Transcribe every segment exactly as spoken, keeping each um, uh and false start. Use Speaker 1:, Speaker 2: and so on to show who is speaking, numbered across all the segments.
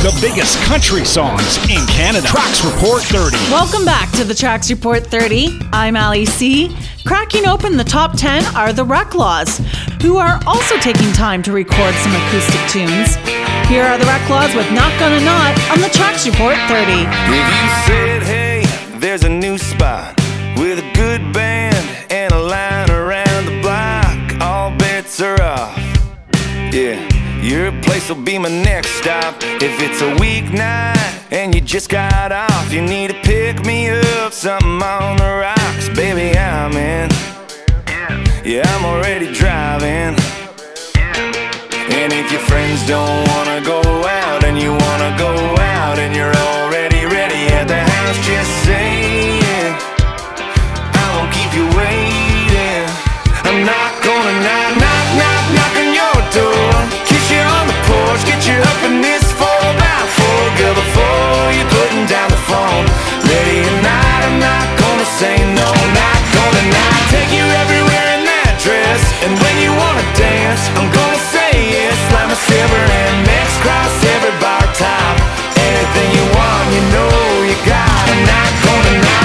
Speaker 1: the biggest country songs in Canada. Tracks Report thirty.
Speaker 2: Welcome back to the Tracks Report thirty. I'm Ali C. Cracking open the top ten are the Reclaws, who are also taking time to record some acoustic tunes. Here are the Reclaws with Not Gonna Not on the Tracks Report thirty.
Speaker 3: If you said, hey, there's a new spot with a good band and a line around the block, all bets are off. Yeah, your place will be my next stop. If it's a weeknight and you just got off, you need to pick me up, something on the rocks. Baby, I'm in. Yeah, I'm already driving. And if your friends don't wanna go out and you wanna go out and you're already ready at the house, just say it. I won't keep you waiting. I'm not gonna knock, knock, knock, knock on your door. Kiss you on the porch, get you up in this four by four. Girl, before you're putting down the phone, ready or not, I'm not gonna say no. Not gonna not take you everywhere in that dress. And when you wanna dance, I'm gonna say yes. Slam a silver and next cross every bar top. Anything you want, you know you got. I'm not gonna not.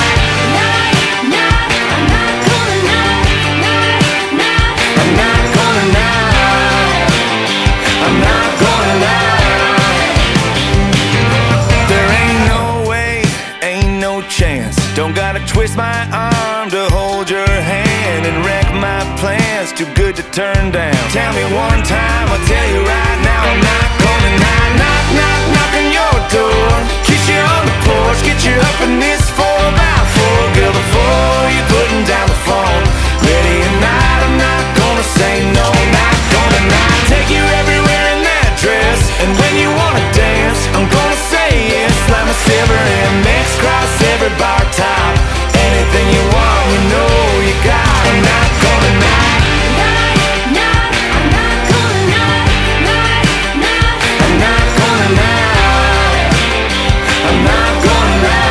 Speaker 3: Don't gotta twist my arm to hold your hand and wreck my plans, too good to turn down. Tell me one time, I'll tell you right now, I'm not gonna knock, knock, knock, knock on your door. Kiss you on the porch, get you up in this four by four. Girl, before you're putting down the phone, ready or not, I'm not gonna say no. Not gonna not take you everywhere in that dress. And when you wanna dance, I'm gonna say yes. Slam a silver and next cross every bar top. Anything you want, you know you got. I'm not gonna not. I'm not gonna not. I'm not gonna not. I'm not gonna not.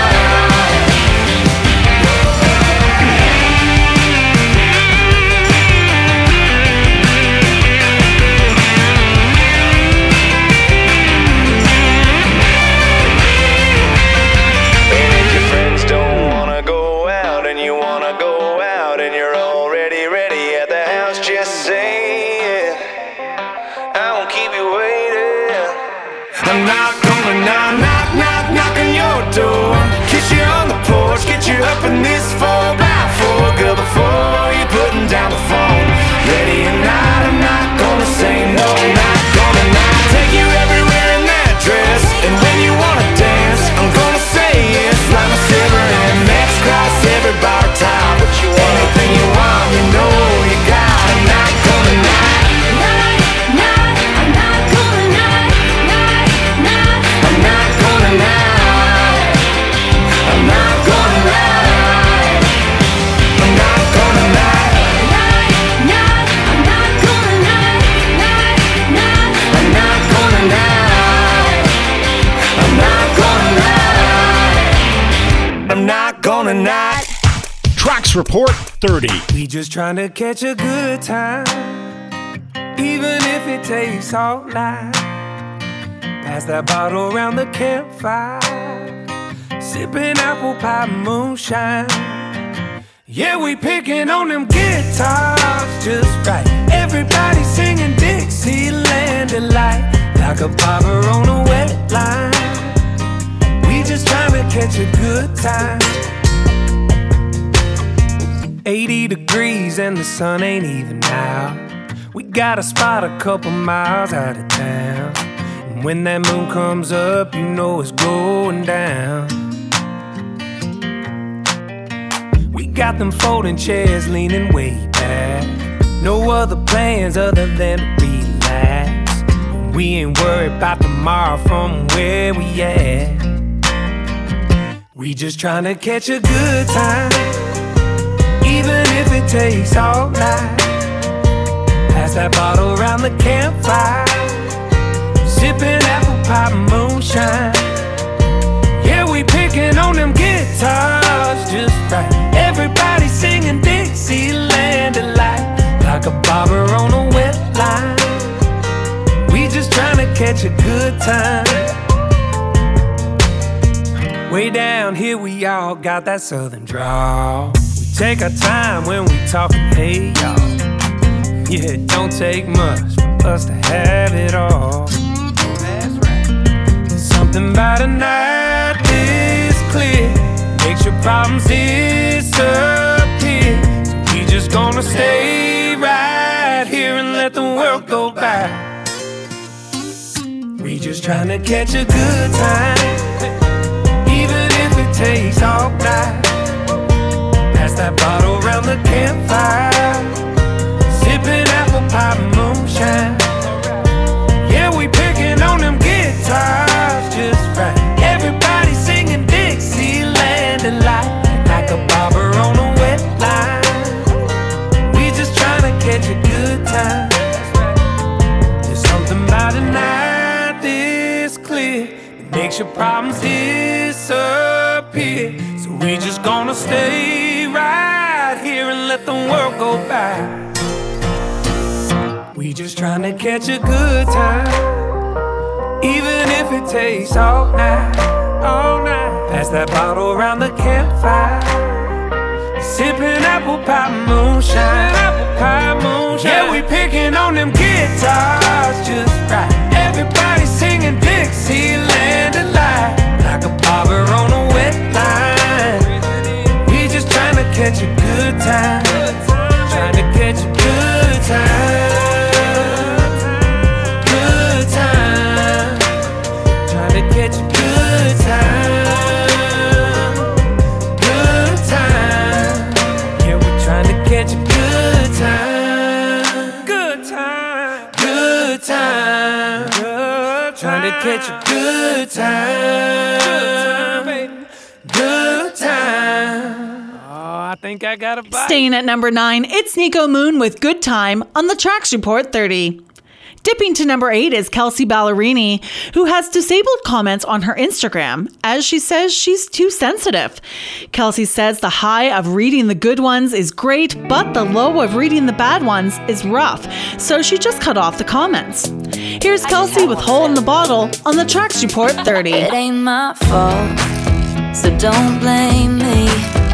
Speaker 3: I'm not gonna knock, knock, knock, knock on your door. Kiss you on the porch, get you up in this four by four. Girl, before you're putting down the phone, ready or not, I'm not gonna say no. Not gonna not take you everywhere in that dress. And when you wanna dance, I'm gonna say yes. Slam a silver and next cross every bar top. Anything you want, you know you got. I'm not gonna not. I'm not gonna not.
Speaker 1: Tracks Report thirty.
Speaker 4: We just trying to catch a good time, even if it takes all night. Pass that bottle around the campfire, sipping apple pie moonshine. Yeah, we picking on them guitars just right. Everybody singing Dixieland delight, like a bobber on a wet line. We just trying to catch a good time. eighty degrees and the sun ain't even out. We got a spot a couple miles out of town. And when that moon comes up, you know it's going down. We got them folding chairs leaning way back. No other plans other than to relax. We ain't worried about tomorrow from where we at. We just tryna catch a good time, even if it takes all night. Pass that bottle around the campfire, sipping apple pie moonshine. Yeah, we picking on them guitars just right. Everybody singing Dixieland delight, like a bobber on a wet line. We just tryna catch a good time. Round here we all got that southern drawl. We take our time when we talkin', hey y'all. Yeah, it don't take much for us to have it all. That's right. Something about a night this clear makes your problems disappear. So we just gonna stay right here and let the world go by. We just tryna catch a good time, even if it takes all night. Pass that bottle around the campfire, sipping apple pie moonshine. Yeah, we picking on them guitars just right. Everybody singing Dixieland and like, like a bobber on a wet line. We just tryna catch a good time. There's something about a night this clear that makes your problems disappear. So we just gonna stay right here and let the world go by. We just tryna catch a good time, even if it takes all night, all night. Pass that bottle around the campfire, sipping apple pie moonshine, apple pie moonshine. Yeah, we picking on them guitars just right. Everybody singing Dixieland and like, like a bobber on a wet line. We just tryna catch a good time, trying to catch a good time. Catch a good time, good time. Yeah, we're trying to catch a good time, good time, good time, good time. Trying to catch a good time, baby, good time. Oh, I think I got a bite.
Speaker 2: Staying at number nine, it's Nico Moon with Good Time on the Tracks Report thirty. Dipping to number eight is Kelsea Ballerini, who has disabled comments on her Instagram, as she says she's too sensitive. Kelsea says the high of reading the good ones is great, but the low of reading the bad ones is rough, so she just cut off the comments. Here's Kelsea with Hole in the Bottle on the Tracks Report thirty.
Speaker 5: It ain't my fault, so don't blame me.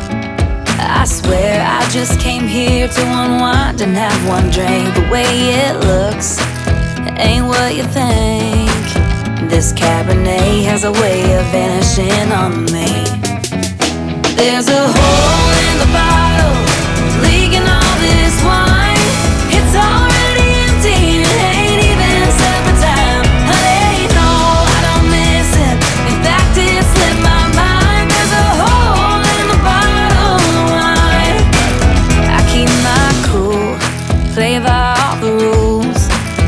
Speaker 5: I swear I just came here to unwind and have one drink. The way it looks ain't what you think. This Cabernet has a way of vanishing on me. There's a hole in the bottle, leaking all this wine. It's already empty and ain't even supper time. Honey, no, I don't miss it. In fact, it slipped my mind. There's a hole in the bottle of wine. I keep my cool, play by all the rules.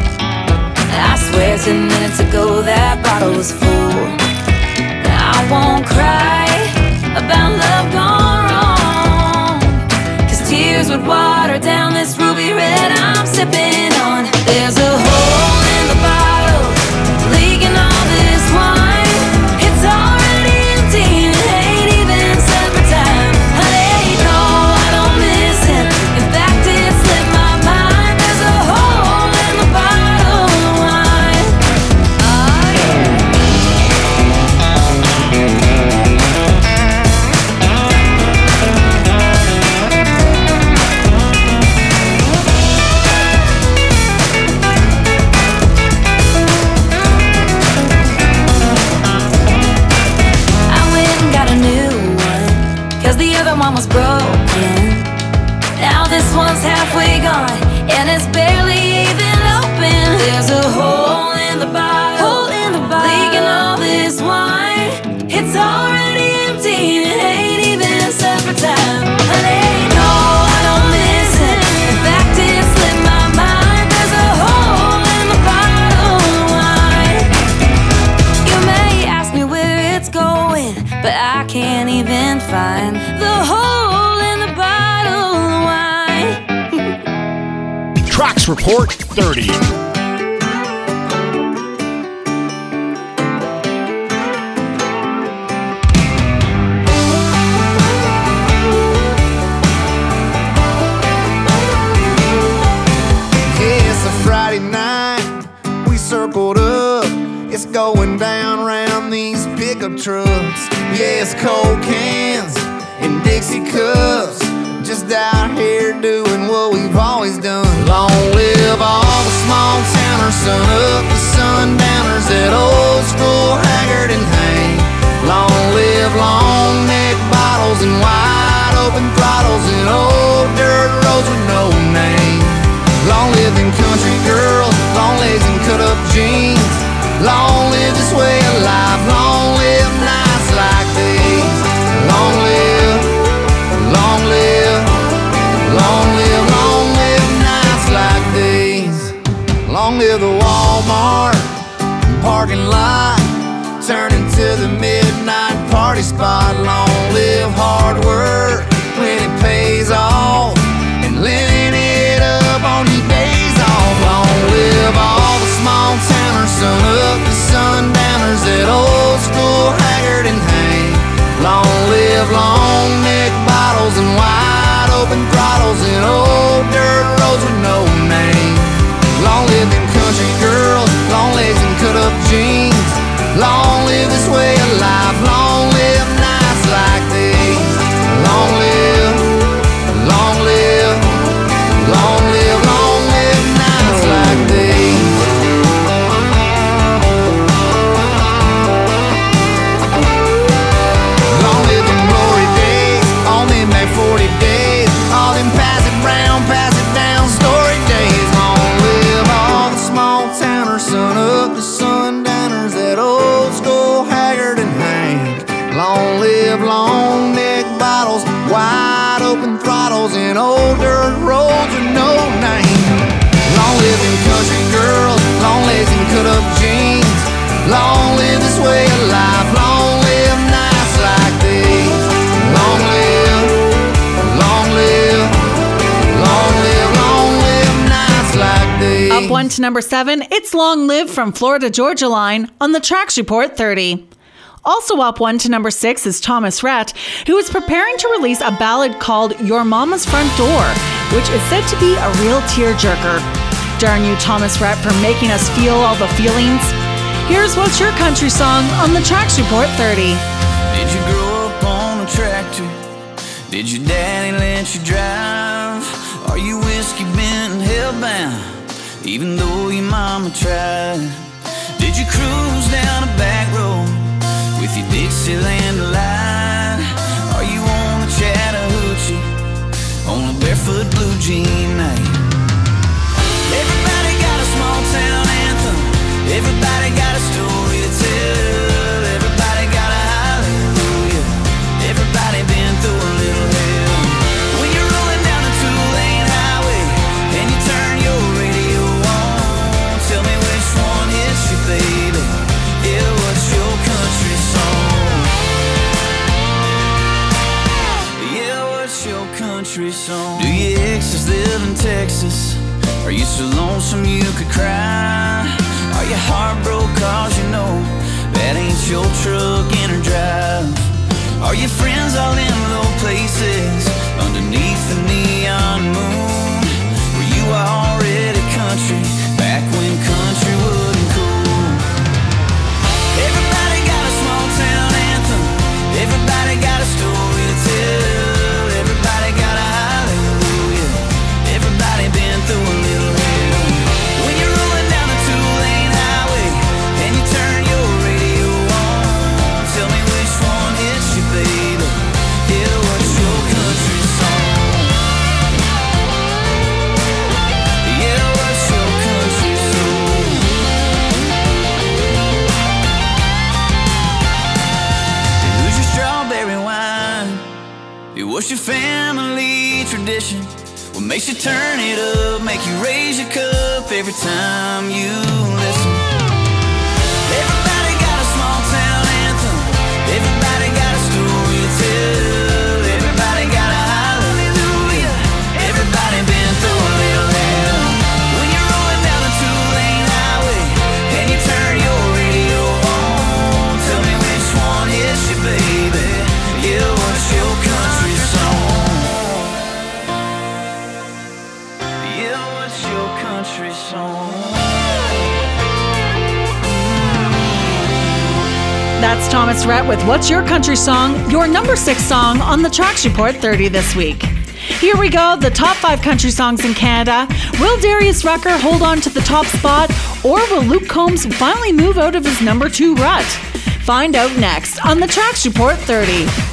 Speaker 5: I swear ten minutes ago that bottle was full. I won't cry about love gone wrong, 'cause tears would water down this ruby red I'm sipping on. There's a hole in the bottle, leaking all this wine. It's already empty and it ain't even supper time. Honey, no, I don't miss it. In fact, it slipped my mind. There's a hole in the bottle of wine. Oh, yeah. I went and got a new one, 'cause the other one was broken. Now this one's halfway gone, and it's barely even open. There's a hole in the bottle, hole in the bottle, leaking all this wine. It's already empty and it ain't even supper time. Honey, no, I don't miss it. In fact, it slipped my mind. There's a hole in the bottle of wine. You may ask me where it's going, but I can't even find the hole in the bottle of wine.
Speaker 1: Tracks Report thirty.
Speaker 6: It's a Friday night, we circled up. It's going down round these pickup trucks. Yes, cold cans and Dixie cups, just out here doing what we've always done. Long live all the small towners, sun up to sundowners, that old school Haggard and Hank. Long live long neck bottles and wide open throttles and old dirt roads with no name. Long live them country girls, long legs and cut up jeans. Long live this way of life, long live nights like these. Long live, long live, long live, long live nights like these. Long live the Walmart parking lot, turning to the midnight party spot. Long live hard work when it pays off, and living it up on your days off. Long live all the small towners, sun up to sundowners, that old school Haggard and Hank. Long live long neck bottles and wide open throttles and old dirt roads with no name. Long live them country girls, long legs and cut up jeans. Long live this way of life, long live nights like these. Long live, long live, long live, long live nights like these. Long live them glory days, on them back forty days, all them pass it round, pass it down story days. Long live all the small towners, sun up to sundowners, that old school Haggard and Hank. Long live long neck bottles, wide open throttles, and old dirt roads with no name. Long live them country girls, long legs and cut up jeans. Long live this way of life, long live nights like these. Long live, long live, long live, long live nights like these.
Speaker 2: Up one to number seven, it's Long Live from Florida Georgia Line on the Tracks Report thirty. Also up one to number six is Thomas Rhett, who is preparing to release a ballad called Your Mama's Front Door, which is said to be a real tearjerker. Darn you, Thomas Rhett, for making us feel all the feelings. Here's What's Your Country Song on the Tracks Report thirty.
Speaker 7: Did you grow up on a tractor? Did your daddy let you drive? Are you whiskey bent and hellbound, even though your mama tried? Did you cruise down a back road with your Dixieland delight? Are you on a Chattahoochee on a barefoot blue jean night? Everybody got a small town anthem, everybody got a story to tell, everybody got a hallelujah, everybody been through a little hell. When you're rolling down a two-lane highway and you turn your radio on, tell me which one hits you, baby. Yeah, what's your country song? Yeah, what's your country song? Do your exes live in Texas? Are you so lonesome you could cry? Are you heartbroken cause you know that ain't your truck in or drive? Are your friends all in low places underneath the neon moon? Were you already country back when country wasn't cool? Everybody got a small town anthem, everybody got a story to tell, everybody got a hallelujah, everybody been through a little hell. When you're rolling down a two-lane highway and you turn your radio on, tell me which one hits you, baby. Yeah, what's your country song? Yeah, what's your country song? Who's your strawberry wine? Yeah, what's your family tradition? What makes you turn it up, make you raise your cup every time you listen? Everybody got a small town anthem, everybody got a story to tell, everybody got a hallelujah, everybody been through a little hell. When you're rolling down a two-lane highway and you turn your radio on, tell me which one hits you, baby. Yeah, what's your country song? Yeah, what's your country song?
Speaker 2: That's Thomas Rhett with What's Your Country Song, your number six song on the Tracks Report thirty this week. Here we go, the top five country songs in Canada. Will Darius Rucker hold on to the top spot, or will Luke Combs finally move out of his number two rut? Find out next on the Tracks Report thirty.